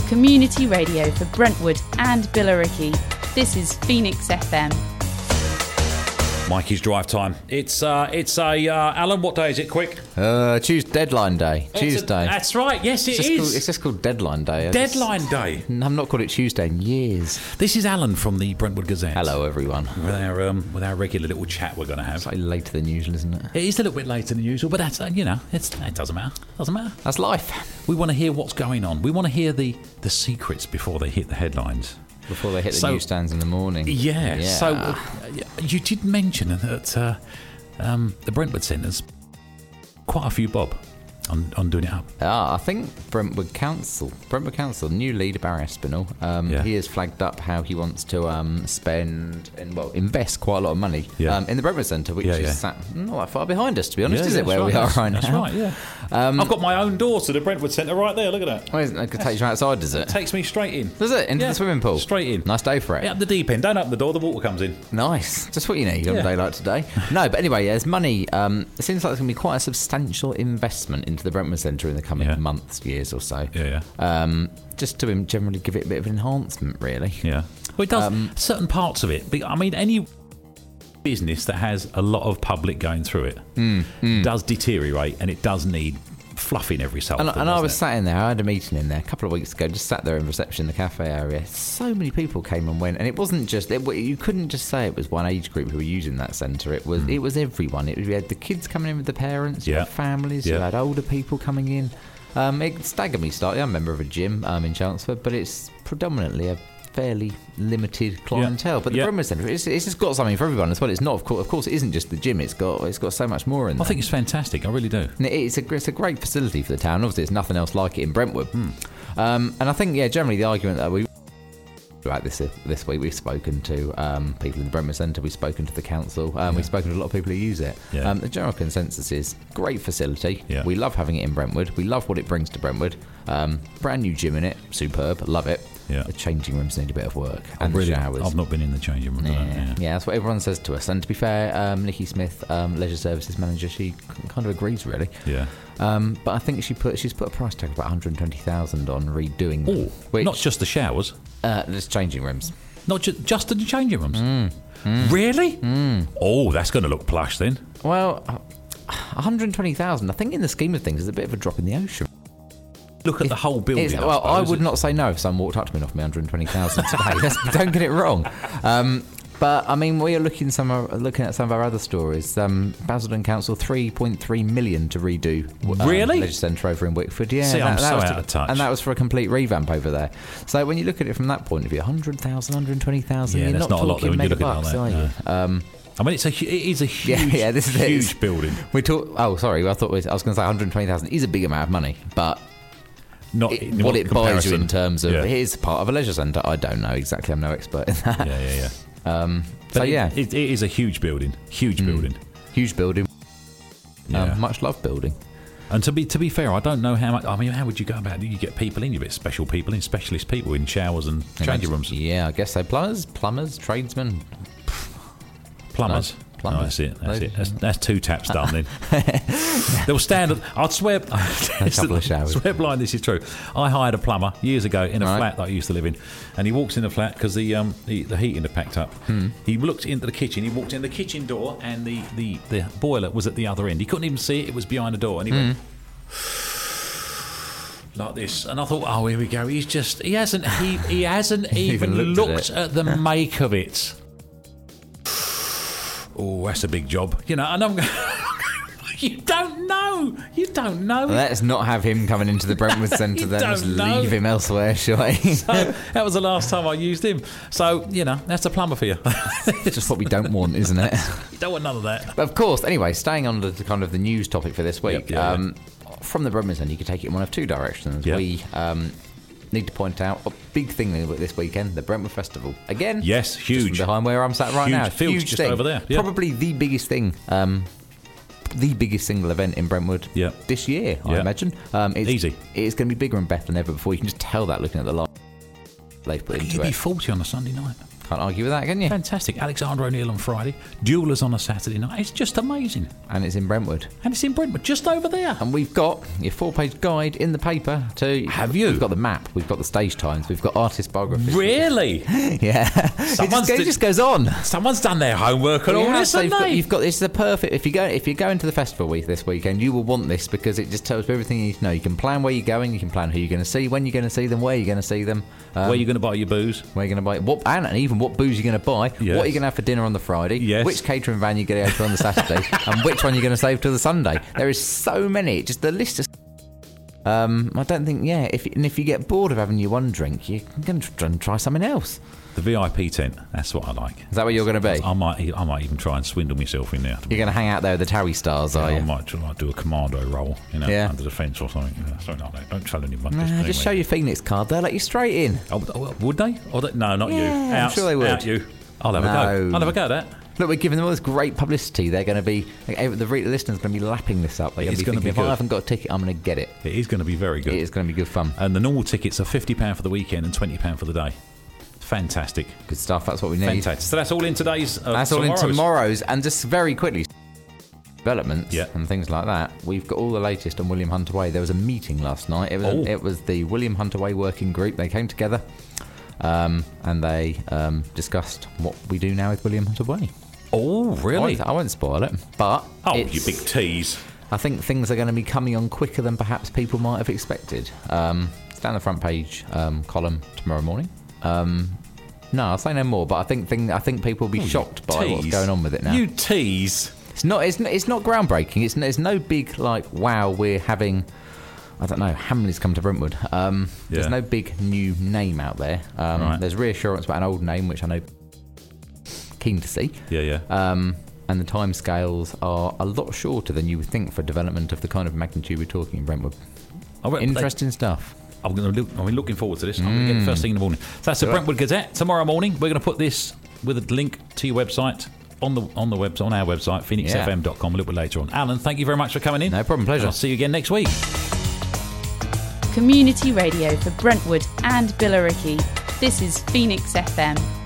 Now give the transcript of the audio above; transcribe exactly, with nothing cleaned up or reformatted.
community radio for Brentwood and Billericay. This is Phoenix F M. Mikey's drive time. It's uh, it's a uh, Alan. What day is it? Quick. Uh, Tuesday, deadline day. It's Tuesday. A, that's right. Yes, it it's just is. Called, it's just called deadline day. I Deadline just, day. I've not called it Tuesday in years. This is Alan from the Brentwood Gazette. Hello, everyone. With our um, with our regular little chat we're going to have. Slightly later than usual, isn't it? It is a little bit later than usual, but that's uh, you know, it's it doesn't matter. Doesn't matter. That's life. We want to hear what's going on. We want to hear the the secrets before they hit the headlines. Before they hit the so, newsstands in the morning. Yeah. yeah. So uh, you did mention that uh, um, the Brentwood Centre's quite a few bob on, on doing it up. Ah, I think Brentwood Council, Brentwood Council, new leader Barry Espinel, um, yeah. he has flagged up how he wants to um, spend and well invest quite a lot of money yeah. um, in the Brentwood Centre, which yeah, is yeah. sat not that far behind us, to be honest, yeah, is yeah, it? Where right. we are that's, right that's now. That's right. Yeah. Um, I've got my own door to the Brentwood Centre right there. Look at that. Well, it takes you outside, does it? It takes me straight in. Does it? Into yeah. the swimming pool? Straight in. Nice day for it. Yeah, up the deep end. Don't open the door, the water comes in. Nice. Just what you need on yeah. a day like today. No, but anyway, yeah, there's money. Um, it seems like there's going to be quite a substantial investment into the Brentwood Centre in the coming yeah. months, years or so. Yeah, yeah. Um, just to generally give it a bit of an enhancement, really. Yeah. Well, it does. Um, certain parts of it. I mean, any business that has a lot of public going through it mm, mm. does deteriorate, and it does need fluffing every so often. And, and I was it? sat in there. I had a meeting in there a couple of weeks ago. Just sat there in reception, the cafe area. So many people came and went, and it wasn't just. It, you couldn't just say it was one age group who were using that centre. It was. Mm. It was everyone. It was, we had the kids coming in with the parents. You yeah. had families. Yeah. You had older people coming in. Um, it staggered me slightly. I'm a member of a gym um, in Chelmsford, but it's predominantly a fairly limited clientele. Yeah. But the yeah. Brentwood Centre, it's, it's just got something for everyone as well. It's not, of course, of course, it isn't just the gym. It's got, it's got so much more in there. I think it's fantastic. I really do. And it's a, it's a great facility for the town. Obviously, there's nothing else like it in Brentwood. Hmm. Um, and I think, yeah, generally the argument that we. Right, this this week we've spoken to um, people in the Brentwood Centre, we've spoken to the council, um, yeah. we've spoken to a lot of people who use it. Yeah. Um, the general consensus is great facility. Yeah. We love having it in Brentwood. We love what it brings to Brentwood. Um, brand new gym in it, superb, love it. Yeah. The changing rooms need a bit of work. Oh, and really? the showers. I've not been in the changing room. Yeah. yeah. yeah, that's what everyone says to us. And to be fair, um, Nikki Smith, um, Leisure Services Manager, she kind of agrees, really. Yeah. Um, but I think she put she's put a price tag of about one hundred twenty thousand on redoing. Oh, which, not just the showers. Uh, there's changing rooms. Not ju- just the changing rooms. Mm. Mm. Really? Mm. Oh, that's going to look plush then. Well, uh, one hundred twenty thousand. I think in the scheme of things, is a bit of a drop in the ocean. Look at if, the whole building. I well, I suppose. would not say no if someone walked up to me and offered me one hundred twenty thousand today. That's, don't get it wrong. Um, But I mean, we are looking some uh, looking at some of our other stories. Um, Basildon Council three point three million to redo. Um, really? Leisure Centre over in Wickford. Yeah, See, that, I'm that so was out to, of touch. and that was for a complete revamp over there. So when you look at it from that point of view, one hundred thousand, one hundred twenty thousand. Yeah, you're that's not, not a lot talking when you mega look at it bucks, like are that, you? no. Um, I mean, it's a it is a huge, yeah, yeah, this is huge it. building. We talk. Oh, sorry, I thought we, I was going to say one hundred twenty thousand is a big amount of money, but. Not It, in what it comparison. buys you in terms of yeah. here's part of a leisure centre, I don't know exactly. I'm no expert in that. Yeah, yeah, yeah. Um, But so it, yeah, it, it is a huge building. Huge Mm. building. huge building, Yeah. um, much loved building. And to be to be fair, I don't know how much. I mean, how would you go about it? You get people in, you get special people in, specialist people in showers and changing rooms. Yeah, I guess so. Plumbers, plumbers, tradesmen, Plumbers. No, No, plumbers. that's it. That's Those- it. That's, that's two taps done then. They'll stand. I'd swear. A couple of showers. Swear blind, this is true. I hired a plumber years ago in a Right. flat that I used to live in, and he walks in the flat because the um the, the heating had packed up. Hmm. He looked into the kitchen. He walked in the kitchen door, and the, the, the boiler was at the other end. He couldn't even see it. It was behind the door, and he went like this, and I thought, oh, here we go. He's just he hasn't he he hasn't even, Even looked looked at at, the make of it. Oh, that's a big job, you know. And I'm going, you don't know, you don't know. Let's not have him coming into the Brentwood Centre. You Then don't just know. leave him elsewhere, shall we? So, that was the last time I used him. So you know, that's a plumber for you. It's just what we don't want, isn't it? You don't want none of that. But of course, anyway, staying on the kind of the news topic for this week. Yep, yeah, um, From the Brentwood Centre, you could take it in one of two directions. Yep. We um, need to point out a big thing this weekend, the Brentwood Festival. Again, Yes, just huge. behind where I'm sat right Huge now. fields Huge just thing. over there, yeah. Probably the biggest thing, um, the biggest single event in Brentwood Yep. this year, I Yeah. imagine. Um, it's, Easy. It's going to be bigger and better than ever before. You can just tell that looking at the light they've put You'd into be it. forty on a Sunday night. Can't argue with that, can you? Fantastic. Alexander O'Neill on Friday. Duelers on a Saturday night. It's just amazing. And it's in Brentwood. And it's in Brentwood, just over there. And we've got your four-page guide in the paper to... Have you? We've got the map. We've got the stage times. We've got artist biographies. Really? Yeah. Someone's it, just, it did- just goes on. Someone's done their homework and all Yeah, this, so haven't you've got, they? you've got this is the perfect. If you go, if you go into the festival week this weekend, you will want this because it just tells you everything you need to know. You can plan where you're going. You can plan who you're going to see, when you're going to see them, where you're going to see them, um, Where are you going to buy your booze? where you're going to buy, what, and, and even what booze you're going to buy. Yes. What you're going to have for dinner on the Friday. Yes. Which catering van you're going to go to on the Saturday, and which one you're going to save till the Sunday. There is so many. Just the list is. Um, I don't think. Yeah. If and if you get bored of having your one drink, you're going to try and try something else. The V I P tent. That's what I like. Is that where you're going to be? I might, I might even try and swindle myself in there. You're going to hang out there with the Towie stars, Yeah, are I you? might try, do a commando roll, you know, Yeah. under the fence or something, you know, something like that. Don't tell anyone. Nah, anyway. just show your Phoenix card. They'll let you straight in. Oh, oh, would they? Or they? No, not you. Yeah, I'm Out, sure they would. Out you. I'll have a No. go. I'll have a go at that. Look, we're giving them all this great publicity. They're going to be, like, the re- listeners are going to be lapping this up. They're going It's to be gonna thinking, be if I good. haven't got a ticket, I'm going to get it. It is going to be very good. It is going to be good fun. And the normal tickets are fifty pounds for the weekend and twenty pounds for the day. Fantastic. Good stuff. That's what we need. Fantastic. So that's all in today's. Uh, That's all in tomorrow's. tomorrow's. And just very quickly, developments Yeah. and things like that. We've got all the latest on William Hunter Way. There was a meeting last night. It was, Oh. it was the William Hunter Way working group. They came together um, and they um, discussed what we do now with William Hunter Way. Oh, I really? won't, I won't spoil it, but Oh, it's- you big tease. I think things are going to be coming on quicker than perhaps people might have expected. Um, it's down the front page um, column tomorrow morning. Um, no, I'll say no more. But I think thing, I think people will be Oh, you shocked by what's tease. going on with it now. You tease. It's not. It's, n- it's not groundbreaking. It's, n- it's no big like wow. We're having. I don't know. Hamley's come to Brentwood. Um, There's Yeah. no big new name out there. Um, Right. There's reassurance about an old name, which I know. Keen to see. Yeah, yeah. Um, and the timescales are a lot shorter than you would think for development of the kind of magnitude we're talking in Brentwood. I went- Interesting stuff. I'm going to look. I'm looking forward to this. I'm going to get it first thing in the morning. So that's the Do it. Brentwood Gazette tomorrow morning. We're going to put this with a link to your website on the on the website on our website phoenix f m dot com a little bit later on. Alan, thank you very much for coming in. No problem, pleasure. I'll see you again next week. Community radio for Brentwood and Billericay. This is Phoenix F M.